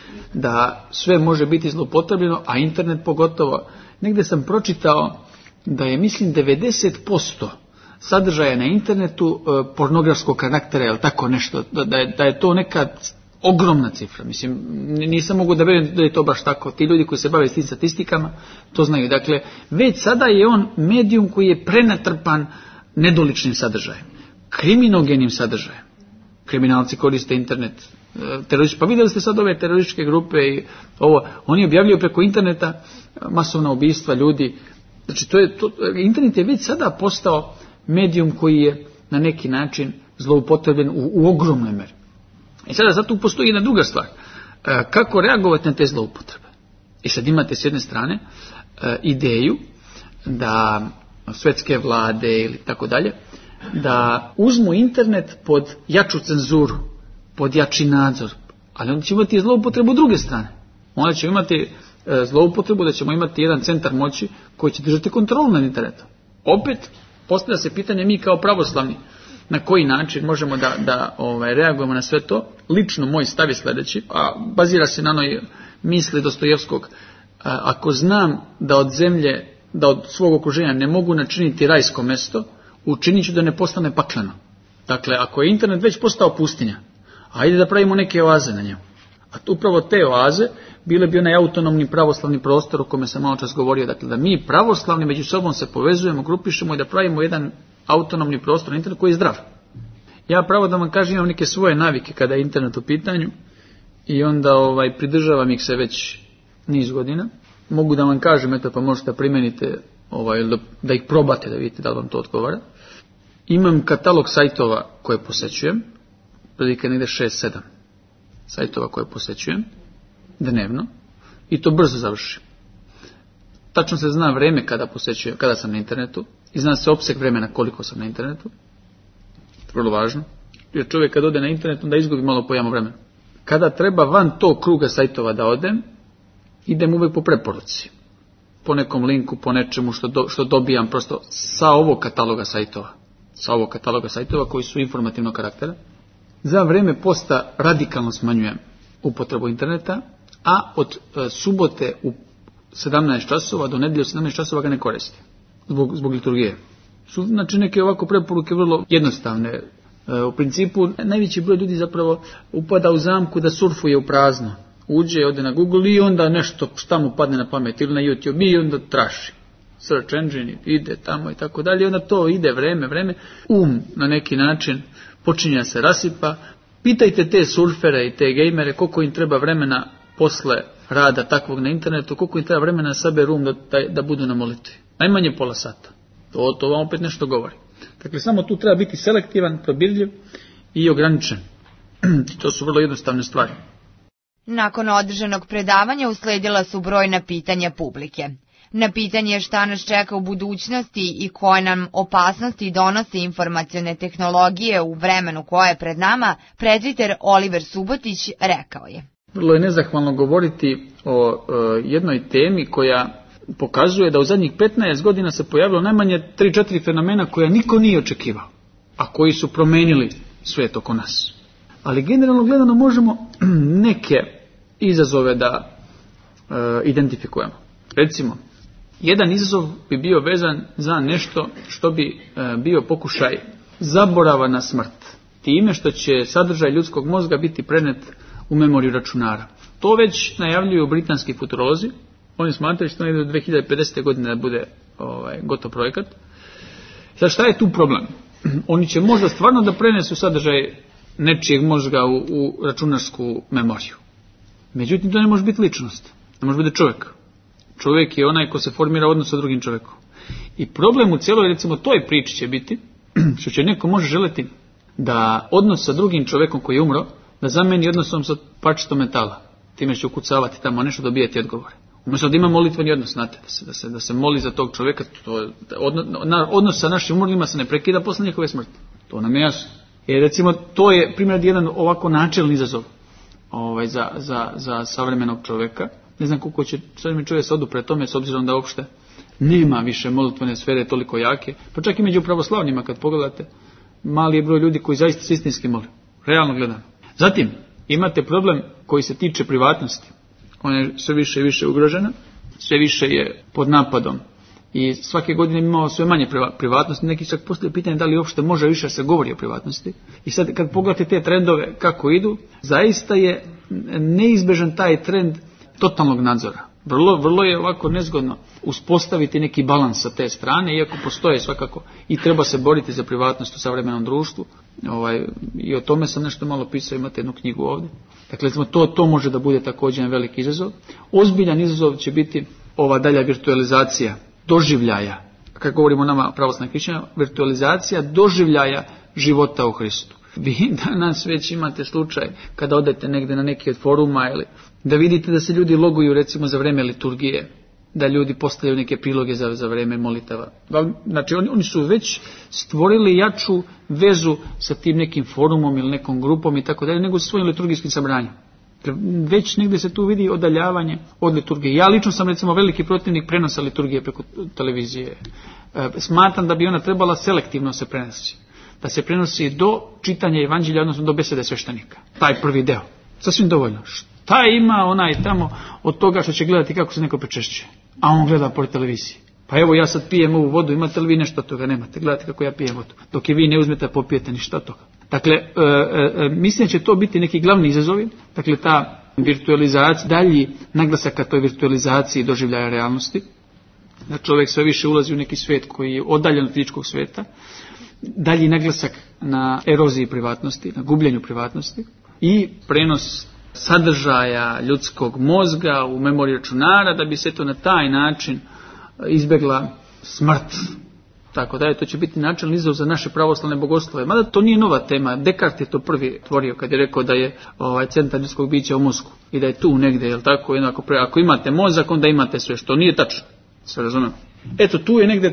da sve može biti zloupotrebljeno, a internet pogotovo. Negdje sam pročitao da je, mislim, 90% sadržaja na internetu pornografskog karaktera, ili tako nešto, da je to neka ogromna cifra. Mislim, nisam mogu da vjerujem da je to baš tako. Ti ljudi koji se bave s tim statistikama to znaju. Dakle, već sada je on medijum koji je prenatrpan nedoličnim sadržajem, kriminogenim sadržajem. Kriminalci koriste internet, teroristi. Pa vidjeli ste sad ove terorističke grupe i ovo, oni objavljuju preko interneta masovna ubistva ljudi. Znači, internet je već sada postao medijum koji je na neki način zloupotrebljen u ogromnoj meri. I sada zato postoji jedna druga stvar. Kako reagovati na te zloupotrebe? I sad imate s jedne strane ideju da svetske vlade ili tako dalje, da uzmu internet pod jaču cenzuru, pod jači nadzor, ali onda će imati zloupotrebu druge strane. Onda će imati zloupotrebu da ćemo imati jedan centar moći koji će držati kontrolu nad internetom. Opet postavlja se pitanje, mi kao pravoslavni, na koji način možemo da reagujemo na sve to. Lično moj stav je sljedeći, a bazira se na onoj misli Dostojevskog. Ako znam da od zemlje, da od svog okruženja ne mogu načiniti rajsko mesto, učinit ću da ne postane pakleno. Dakle, ako je internet već postao pustinja, ajde da pravimo neke oaze na njemu. A upravo te oaze bile bi onaj autonomni pravoslavni prostor o kome sam malo čas govorio. Dakle, da mi pravoslavni među sobom se povezujemo, grupišemo i da pravimo jedan autonomni prostor na internetu koji je zdrav. Ja pravo da vam kažem, imam neke svoje navike kada je internet u pitanju i onda pridržavam ih se već niz godina. Mogu da vam kažem, eto, pa možete primenite, da ih probate da vidite da li vam to odgovara. Imam katalog sajtova koje posećujem, prilike negdje 6-7 sajtova koje posećujem dnevno i to brzo završim. Tačno se zna vreme kada posećujem, kada sam na internetu i zna se opseg vremena koliko sam na internetu. Vrlo važno. Jer čovjek kad ode na internet onda izgubi malo pojam vremena. Kada treba van tog kruga sajtova da odem, idem uvijek po preporuci. Po nekom linku, po nečemu što dobijam prosto sa ovog kataloga sajtova. Sa ovog kataloga sajtova koji su informativnog karaktera. Za vrijeme posta radikalno smanjujem upotrebu interneta, a od subote u 17 časova do nedjelje u 17 časova ga ne koristim. Zbog liturgije. Znači neke ovako preporuke vrlo jednostavne. U principu najveći broj ljudi zapravo upada u zamku da surfuje u prazno. Uđe, ode na Google i onda nešto šta mu padne na pamet ili na YouTube i onda traši. Search engine ide tamo i tako dalje. Onda to ide vreme. Na neki način počinje se rasipa. Pitajte te surfere i te gejmere koliko im treba vremena posle rada takvog na internetu, koliko im treba vremena sabe da budu na molitvi. Najmanje pola sata. To vam opet nešto govori. Dakle, samo tu treba biti selektivan, probirljiv i ograničen. To su vrlo jednostavne stvari. Nakon održanog predavanja usledila su brojna pitanja publike. Na pitanje šta nas čeka u budućnosti i koje nam opasnosti donose informacione tehnologije u vremenu koje je pred nama, prezviter Oliver Subotić rekao je. Vrlo je nezahvalno govoriti o jednoj temi koja pokazuje da u zadnjih 15 godina se pojavilo najmanje 3-4 fenomena koja niko nije očekivao, a koji su promenili svijet oko nas. Ali generalno gledano možemo neke izazove da identifikujemo. Recimo, jedan izazov bi bio vezan za nešto što bi bio pokušaj zaborava na smrt. Time što će sadržaj ljudskog mozga biti prenet u memoriju računara. To već najavljuju britanski futurolozi. Oni smatraju što ide do 2050. godine da bude gotov projekat. Sad šta je tu problem? Oni će možda stvarno da prenesu sadržaj nečijeg mozga u računarsku memoriju. Međutim, to ne može biti ličnost. Ne može biti čovjek. Čovjek je onaj ko se formira odnos sa drugim čovjekom. I problem u cijeloj, recimo, toj priči će biti što će neko može želeti da odnos sa drugim čovjekom koji je umro da zameni odnosom sa parčetom metala. Time će ukucavati tamo nešto, dobijati odgovore. Umjesto da ima molitveni odnos, znate, da se moli za tog čovjeka, odnos sa našim umrlima se ne prekida posle njihove smrti. To nam je jasno. Jer recimo, to je primjer jedan ovako načelni izazov za savremenog čovjeka. Ne znam koliko će savremeni čovjek se odupre tome, s obzirom da uopšte nema više molitvene sfere toliko jake. Pa čak i među pravoslavnima, kad pogledate, mali je broj ljudi koji zaista istinski mole. Realno gledano. Zatim, imate problem koji se tiče privatnosti. Ona je sve više i više ugrožena, sve više je pod napadom. I svake godine imamo sve manje privatnosti. Neki čak postoje pitanje da li uopšte može više se govori o privatnosti. I sad kad pogledate te trendove kako idu, zaista je neizbežan taj trend totalnog nadzora. Vrlo je ovako nezgodno uspostaviti neki balans sa te strane, iako postoje svakako i treba se boriti za privatnost u savremenom društvu. I o tome sam nešto malo pisao, imate jednu knjigu ovdje. Dakle, to može da bude također jedan veliki izazov. Ozbiljan izazov će biti ova dalja virtualizacija doživljaja. Kako govorimo o nama pravoslavnim hrišćanima, virtualizacija doživljaja života u Hristu. Vi danas već imate slučaj kada odete negdje na neki od foruma ili da vidite da se ljudi loguju recimo za vreme liturgije, da ljudi postavljaju neke priloge za vreme molitava. Znači oni su već stvorili jaču vezu sa tim nekim forumom ili nekom grupom i tako dalje, nego sa svojim liturgijskim sabranjem. Već negdje se tu vidi odaljavanje od liturgije. Ja lično sam recimo veliki protivnik prenosa liturgije preko televizije. Smatram da bi ona trebala selektivno se prenosi. Da se prenosi do čitanja evanđelja, odnosno do besede sveštenika. Taj prvi deo. Sasvim dovoljno. Šta ima onaj tamo od toga što će gledati kako se neko prečešće? A on gleda po televiziji. Pa evo ja sad pijem ovu vodu, imate li vi nešto od toga? Nemate. Gledajte kako ja pijem vodu. Dok je vi ne uzmete, popijete ništa od toga. Dakle, mislim da će to biti neki glavni izazovi. Dakle, ta virtualizacija, dalji naglasak ka toj virtualizaciji doživljaja realnosti. Da čovjek sve više ulazi u neki svijet koji je odaljen od fizičkog svijeta. Dalji naglasak na eroziji privatnosti, na gubljenju privatnosti i prenos sadržaja ljudskog mozga u memoriju računara da bi se to na taj način izbjegla smrt. Tako da to će biti načelni izazov za naše pravoslavne bogoslove. Mada to nije nova tema. Descartes je to prvi tvorio kad je rekao da je centar ljudskog bića u mozgu i da je tu negdje, jel tako? Ako imate mozak, onda imate sve, što nije tačno. Sve razumemo. Eto, tu je negdje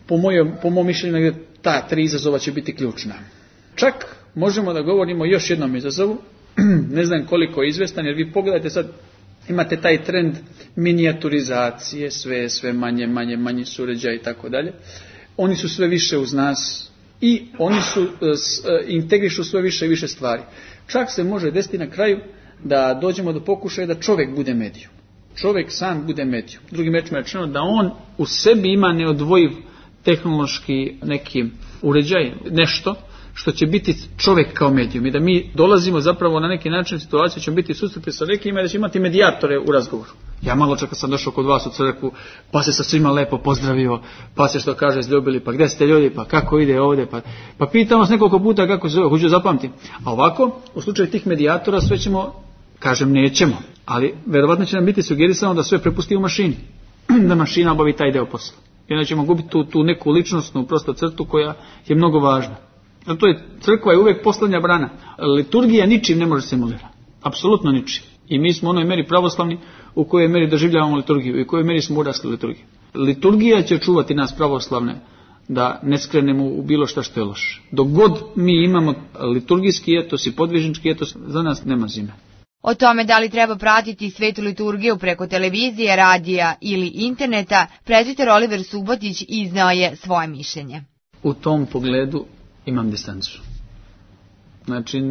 po mom mišljenju, negdje ta tri izazova će biti ključna. Čak možemo da govorimo o još jednom izazovu, ne znam koliko je izvestan, jer vi pogledajte sad, imate taj trend minijaturizacije, sve manje su uređaji i tako dalje. Oni su sve više uz nas i oni su integrišu sve više i više stvari. Čak se može desiti na kraju da dođemo do pokušaja da čovjek bude medijum. Čovjek sam bude medijum. Drugim rečima je rečeno da on u sebi ima neodvojiv tehnološki neki uređaj, nešto što će biti čovjek kao medijum i da mi dolazimo zapravo na neki način situaciju, ćemo biti susreti sa nekima i da će imati medijatore u razgovoru. Ja malo čak sam došao kod vas u crkvu, pa se sa svima lepo pozdravio, pa se što kaže izljubili, pa gdje ste ljudi, pa kako ide ovdje, pa pitam vas nekoliko puta kako se zove, hoću zapamtim. A ovako, u slučaju tih medijatora sve ćemo, kažem nećemo, ali vjerovatno će nam biti sugerisano da sve prepusti u mašini, da mašina obavi taj deo posla. I onda ćemo gubiti tu neku ličnostnu prosto crtu koja je mnogo važna. To je, crkva je uvijek poslednja brana. Liturgija ničim ne može simulirati. Apsolutno ničim. I mi smo u onoj meri pravoslavni u kojoj meri doživljavamo liturgiju i u kojoj meri smo urasli u liturgiju. Liturgija će čuvati nas pravoslavne da ne skrenemo u bilo šta što je loše. Dok god mi imamo liturgijski etos i podvižnički etos, za nas nema zime. O tome da li treba pratiti svetu liturgiju preko televizije, radija ili interneta, prezbiter Oliver Subotić izneo je svoje mišljenje. U tom pogledu imam distancu. Znači,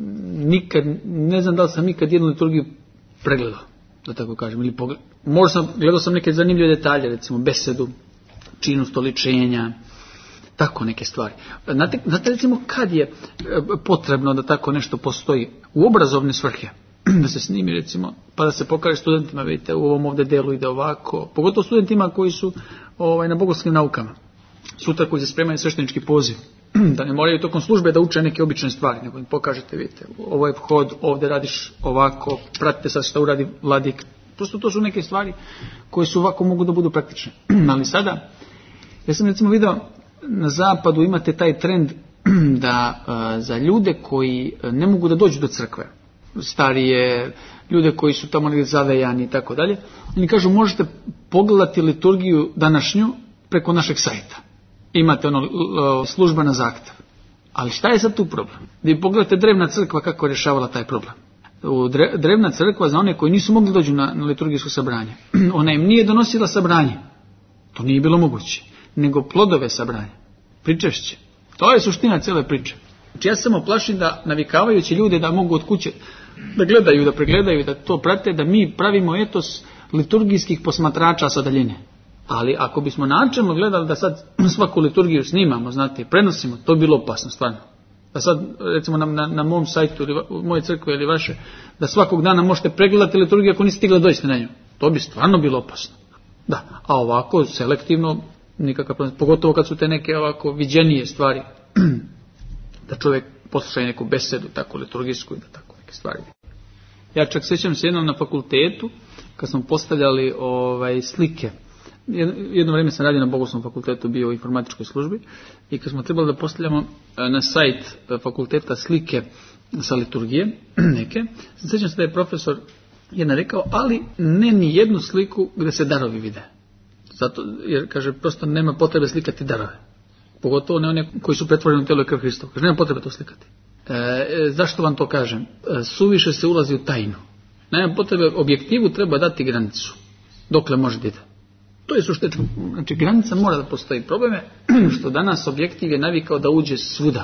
ne znam da li sam nikad jednu liturgiju pregledao, da tako kažem, ili možda gledao sam neke zanimljive detalje, recimo besedu, činu stoličenja, tako neke stvari. Znate recimo kad je potrebno da tako nešto postoji u obrazovne svrhe, da se snimi recimo, pa da se pokaže studentima, vidite, u ovom ovdje delu ide ovako, pogotovo studentima koji su na bogoslovnim naukama, sutra koji se spremaju sveštenički poziv, da ne moraju tokom službe da uče neke obične stvari, nego im pokažete, vidite, ovo je vhod, ovdje radiš ovako, pratite sad šta uradi vladik. Prosto to su neke stvari koje su ovako mogu da budu praktične. Ali sada, ja sam recimo vidio, na zapadu imate taj trend da za ljude koji ne mogu da dođu do crkve, starije ljude koji su tamo negdje zavejani i tako dalje. Oni kažu možete pogledati liturgiju današnju preko našeg sajta. Imate služba na zahtjev. Ali šta je sad tu problem? Da pogledate drevna crkva kako je rješavala taj problem. Drevna crkva za one koji nisu mogli dođu na liturgijsko sabranje. Ona im nije donosila sabranje. To nije bilo moguće. Nego plodove sabranja. Pričešće. To je suština cijele priče. Znači ja samo plašim da navikavajući ljude da mogu od kuće da gledaju, da pregledaju, da to prate, da mi pravimo etos liturgijskih posmatrača sa daljine. Ali ako bismo načelno gledali da sad svaku liturgiju snimamo, znate, prenosimo, to bi bilo opasno, stvarno. Da sad, recimo na mom sajtu, ili moje crkve ili vaše, da svakog dana možete pregledati liturgiju ako niste stigli doći na nju. To bi stvarno bilo opasno. Da, a ovako, selektivno, nikakav problem. Pogotovo kad su te neke ovako viđenije stvari, da čovjek posluša neku besedu, tako liturgijsku i da tako neke stvari. Ja čak sjećam se jednom na fakultetu, kad smo postavljali slike. Jedno vrijeme sam radio na Bogoslovnom fakultetu, bio u informatičkoj službi i kad smo trebali da postavljamo na sajt fakulteta slike sa liturgije neke, sjećam se da je profesor jedan rekao, ali ne ni jednu sliku gdje se darovi vide. Zato, jer kaže, prosto nema potrebe slikati darove. Pogotovo ne one koji su pretvoreni u tijelo i krv Hristova. Kaže, nema potrebe to slikati. Zašto vam to kažem? Suviše se ulazi u tajnu. Nema potrebe, objektivu treba dati granicu. Dokle može da ide. To je suština. Znači, granica mora da postoji. Problem je što danas objektiv je navikao da uđe svuda.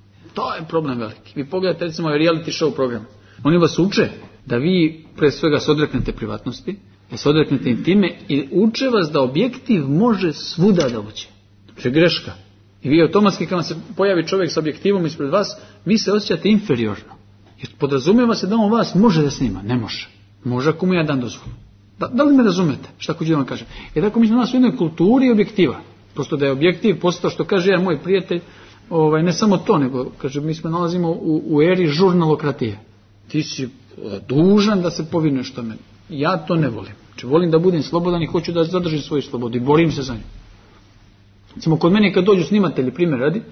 To je problem veliki. Vi pogledajte recimo reality show program. Oni vas uče da vi pre svega se odreknete privatnosti, da se odreknete intime i uče vas da objektiv može svuda da uđe. To je greška. I vi automatski kad vam se pojavi čovjek sa objektivom ispred vas, vi se osjećate inferiorno. Jer podrazumijeva se da on vas može da snima. Ne može. Može ako mu ja dan dozvolu. Da li me razumete šta hoću da vam kažem? Jer tako mi smo nas u jednoj kulturi objektiva. Prosto da je objektiv postao, što kaže jedan moj prijatelj, ne samo to, nego kaže mi smo nalazimo u eri žurnalokratije. Ti si dužan da se povinuješ tome. Ja to ne volim. Znači volim da budem slobodan i hoću da zadržim svoju slobodu i borim se za nju. Recimo kod mene kad dođu snimatelji, primjer radi,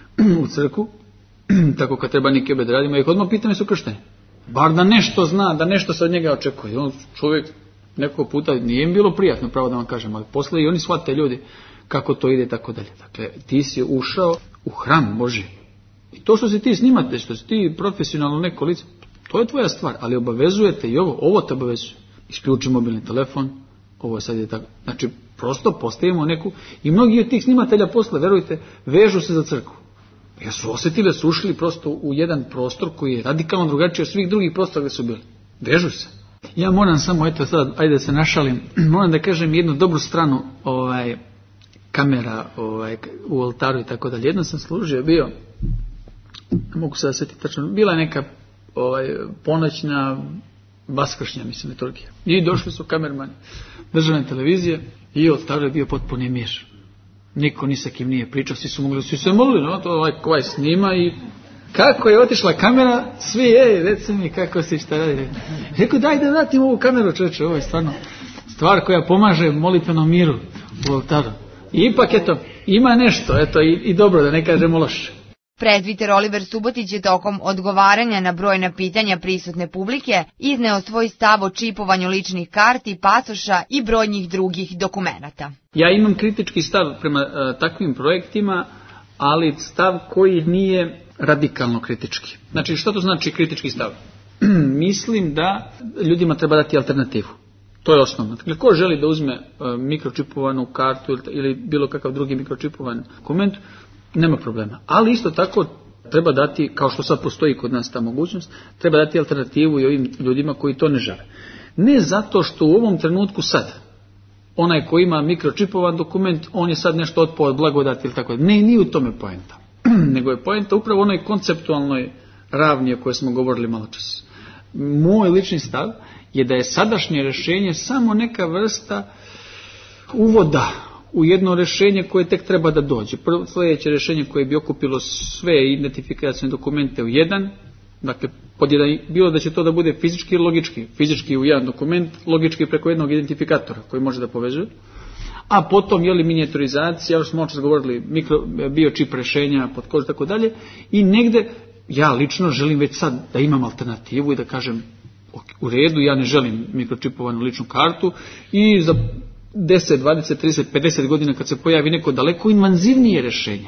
u crkvu, tako kad treba neki obed radimo, i odmah pitanje su kršteni. Bar da nešto zna, da nešto se od njega očekuje. On čovjek nekog puta nije im bilo prijatno, pravo da vam kažem, ali posle i oni shvate ljudi kako to ide i tako dalje. Dakle, ti si ušao u hram Božji. I to što si ti snimate, što si ti profesionalno neko lice, to je tvoja stvar, ali obavezujete i ovo te obavezuje. Isključi mobilni telefon, ovo sad je tako. Znači, prosto postavimo neku, i mnogi od tih snimatelja posle, verujte, vežu se za crkvu. Jer su osjetili da su ušli prosto u jedan prostor koji je radikalno drugačiji od svih drugih prostora gdje su bili. Vežu se. Ja moram samo, eto sad, ajde da se našalim, moram da kažem jednu dobru stranu kamera u oltaru i tako dalje. Jedno sam služio bio, mogu se da sjetiti tačno, bila je neka ponoćna vaskršnja, mislim, liturgija. I došli su kamermani državne televizije i oltar je bio potpuni mir. Niko ni sa kim nije pričao, svi se molili, no, to ovaj snima i kako je otišla kamera, svi, reci mi kako si, šta radi. Rekao, daj da vratim ovu kameru, čoveče, ovo je stvarno stvar koja pomaže molitvenom miru u oltaru. I ipak, eto, ima nešto, eto, i dobro, da ne kažemo loše. Prezbiter Oliver Subotić je tokom odgovaranja na brojna pitanja prisutne publike izneo svoj stav o čipovanju ličnih karti, pasoša i brojnih drugih dokumenata. Ja imam kritički stav prema takvim projektima, ali stav koji nije radikalno kritički. Znači, što to znači kritički stav? Mislim da ljudima treba dati alternativu. To je osnovno. Dakle, ko želi da uzme mikročipovanu kartu ili bilo kakav drugi mikročipovan dokument, nema problema. Ali isto tako treba dati, kao što sad postoji kod nas ta mogućnost, treba dati alternativu i ovim ljudima koji to ne žele. Ne zato što u ovom trenutku sad, onaj koji ima mikročipovan dokument, on je sad nešto otpao od blagodati ili tako. Ne, nije u tome poenta. Nego je poenta upravo onoj konceptualnoj ravni o kojoj smo govorili malo čas. Moj lični stav je da je sadašnje rješenje samo neka vrsta uvoda u jedno rješenje koje tek treba da dođe. Sljedeće rješenje koje bi okupilo sve identifikacione dokumente u jedan, dakle, bilo da će to da bude fizički ili logički. Fizički u jedan dokument, logički preko jednog identifikatora koji može da povezuje. A potom, minijaturizacija, još smo očas govorili, biočip rješenja, pod kožu, tako dalje. I negde, ja lično želim već sad da imam alternativu i da kažem, u redu, ja ne želim mikročipovanu ličnu kartu i za 10, 20, 30, 50 godina kad se pojavi neko daleko invazivnije rješenje,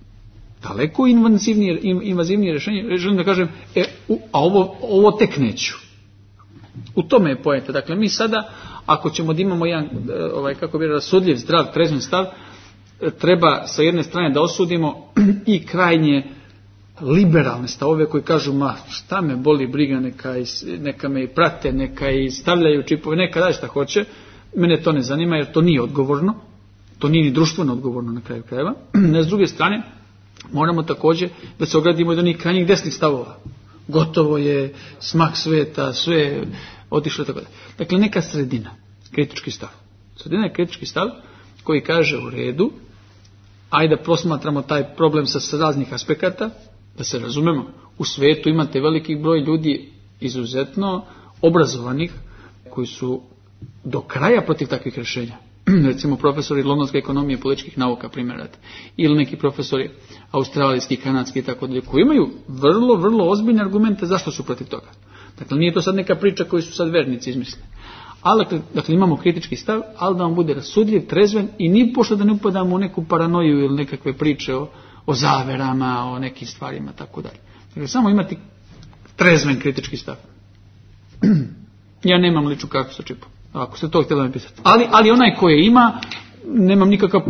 rješenje, želim da kažem, a ovo tek neću. U tome je poenta. Dakle, mi sada, ako ćemo da imamo jedan, rasudljiv, zdrav, trezven stav, treba sa jedne strane da osudimo i krajnje liberalne stavove koji kažu, ma šta me boli briga, neka me i prate, neka i stavljaju čipove, neka daj šta hoće, mene to ne zanima jer to nije odgovorno, to nije ni društveno odgovorno na kraju krajeva. S druge strane, moramo također da se ogradimo od onih krajnjih desnih stavova. Gotovo je, smak sveta, sve je otišlo tako da. Dakle, neka sredina, kritički stav. Sredina je kritički stav koji kaže u redu, ajde da prosmatramo taj problem sa raznih aspekata, da se razumemo. U svijetu imate veliki broj ljudi izuzetno obrazovanih koji su do kraja protiv takvih rješenja. Recimo profesori londonske ekonomije i političkih nauka, primjer, ili neki profesori australijski, kanadski i tako dalje, koji imaju vrlo, vrlo ozbiljne argumente zašto su protiv toga. Dakle, nije to sad neka priča koju su sad vernici izmislili. Ali, dakle, imamo kritički stav, ali da on bude rasudljiv, trezven i ni pošto da ne upadamo u neku paranoju ili nekakve priče o zaverama, o nekim stvarima, tako dalje. Dakle, samo imati trezven kritički stav. Ja nemam ličnu kartu sa čipom, ako ste to htjeli me pisati. Ali onaj koji ima, nemam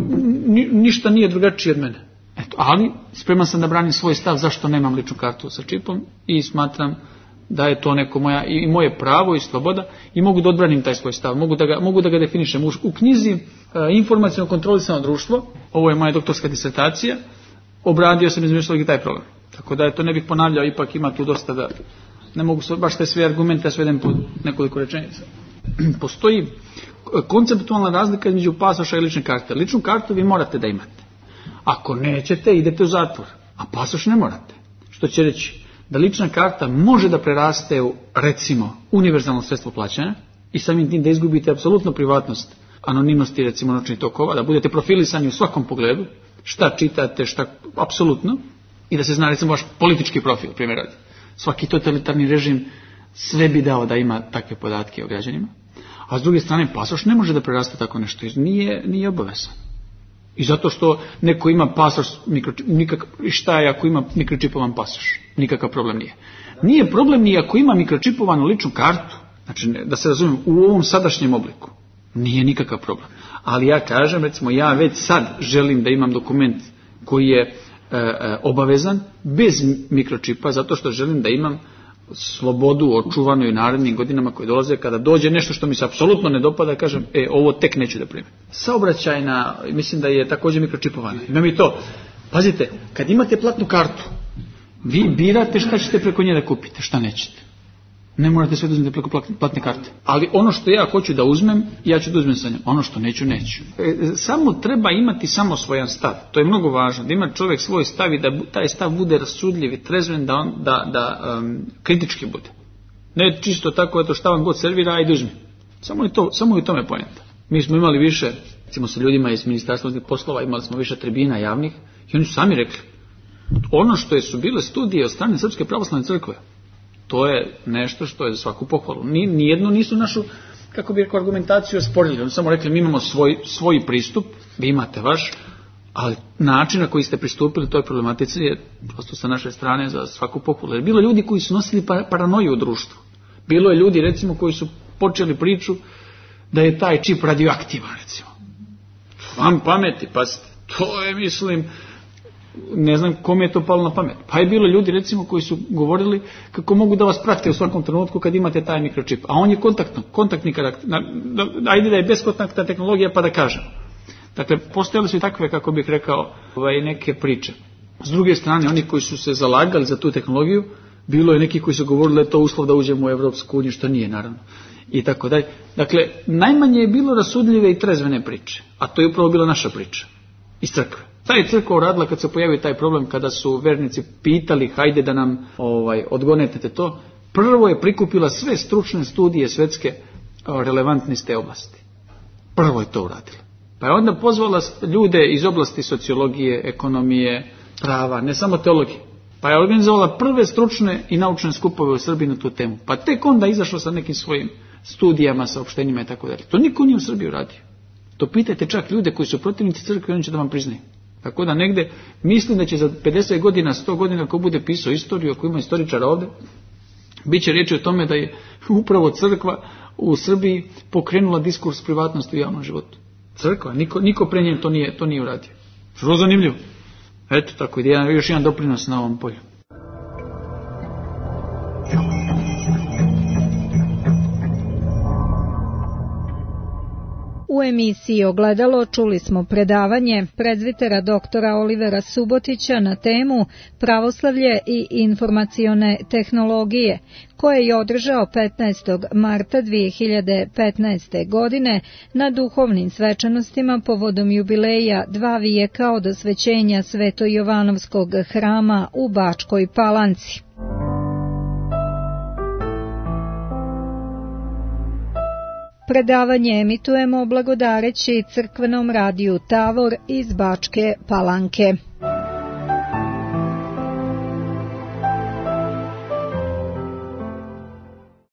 ništa nije drugačije od mene. Eto, ali spreman sam da branim svoj stav zašto nemam ličnu kartu sa čipom i smatram da je to neko moje pravo i sloboda i mogu da odbranim taj svoj stav, mogu da ga definišem. U knjizi Informaciono kontrolisano društvo, ovo je moja doktorska disertacija, obradio sam između ostalog i taj problem. Tako da to ne bih ponavljao, ipak ima tu dosta da ne mogu baš te sve argumente svedem po nekoliko rečenica. Postoji konceptualna razlika između pasoša i lične karte. Ličnu kartu vi morate da imate. Ako nećete, idete u zatvor, a pasoš ne morate. Što će reći da lična karta može da preraste u, recimo, univerzalno sredstvo plaćanja i samim tim da izgubite apsolutno privatnost, anonimnosti, recimo, noćnih tokova, da budete profilisani u svakom pogledu, šta čitate, šta, apsolutno, i da se zna, recimo, vaš politički profil, primjer radi. Svaki totalitarni režim sve bi dao da ima takve podatke o građanima, a s druge strane pasoš ne može da preraste tako nešto, jer nije obavezan. I zato što neko ima pasoš, šta je ako ima mikročipovan pasoš? Nikakav problem nije. Nije problem ni ako ima mikročipovanu ličnu kartu, znači da se razumijem, u ovom sadašnjem obliku. Nije nikakav problem. Ali ja kažem, recimo, ja već sad želim da imam dokument koji je obavezan bez mikročipa, zato što želim da imam slobodu očuvanu i narednim godinama koje dolaze, kada dođe nešto što mi se apsolutno ne dopada, kažem, ovo tek neću da primim. Saobraćajna, mislim da je također mikročipovana. Imam i to. Pazite, kad imate platnu kartu, vi birate šta ćete preko nje da kupite, šta nećete. Ne morate sve da uzmete preko platne karte. Ali ono što ja hoću da uzmem, ja ću da uzmem sa njom. Ono što neću. Samo treba imati samo svojan stav. To je mnogo važno. Da ima čovjek svoj stav i da taj stav bude rasudljiv i trezven, da kritički bude. Ne čisto tako, eto šta vam god servira, ajde uzmi. Samo i tome poenta. Mi smo imali više, recimo sa ljudima iz Ministarstva unutrašnjih poslova, imali smo više tribina javnih i oni su sami rekli, ono što su bile studije od strane Srpske pravoslavne crkve, to je nešto što je za svaku pohvalu. Nijedno nisu našu, kako bi rekao, argumentaciju osporili. Oni samo rekli, mi imamo svoj pristup, vi imate vaš, ali način na koji ste pristupili toj problematici je prosto sa naše strane za svaku pohvalu. Jer bilo je ljudi koji su nosili paranoju u društvu. Bilo je ljudi, recimo, koji su počeli priču da je taj čip radioaktivan, recimo. Vam pameti, pa to je, mislim, ne znam kome je to palo na pamet. Pa je bilo ljudi, recimo, koji su govorili kako mogu da vas prate u svakom trenutku kad imate taj mikročip. A on je kontaktni karakter. Ajde da je beskontaktna tehnologija pa da kažem. Dakle, postojali su i takve, kako bih rekao, neke priče. S druge strane, oni koji su se zalagali za tu tehnologiju, bilo je neki koji su govorili da je to uslov da uđemo u Evropsku uniju, što nije, naravno. I tako dalje. Dakle, najmanje je bilo rasudljive i trezvene priče. A to je upravo bila naša priča. Iz crkve. Ta je crkva uradila kad se pojavio taj problem, kada su vernici pitali, hajde da nam odgonete to. Prvo je prikupila sve stručne studije svetske relevantne iz te oblasti. Prvo je to uradila. Pa je onda pozvala ljude iz oblasti sociologije, ekonomije, prava, ne samo teologije. pa je organizovala prve stručne i naučne skupove u Srbiji na tu temu. Pa tek onda izašlo sa nekim svojim studijama, saopštenjima i tako dalje. To niko nije u Srbiji uradio. To pitajte čak ljude koji su protivnici crkve, oni će da vam priznaju. Tako da negde mislim da će za 50 godina, 100 godina, ako bude pisao istoriju, ako ima istoričara ovde, bit će riječi o tome da je upravo crkva u Srbiji pokrenula diskurs privatnosti u javnom životu. Crkva, niko pre nje to nije uradio. Vrlo zanimljivo. Eto, tako je još jedan doprinos na ovom polju. U emisiji Ogledalo čuli smo predavanje prezvitera doktora Olivera Subotića na temu Pravoslavlje i informacione tehnologije, koje je održao 15. marta 2015. godine na duhovnim svečanostima povodom jubileja 2 vijeka od osvećenja Sveto-Jovanovskog hrama u Bačkoj Palanci. Predavanje emitujemo blagodareći crkvenom radiju Tavor iz Bačke Palanke.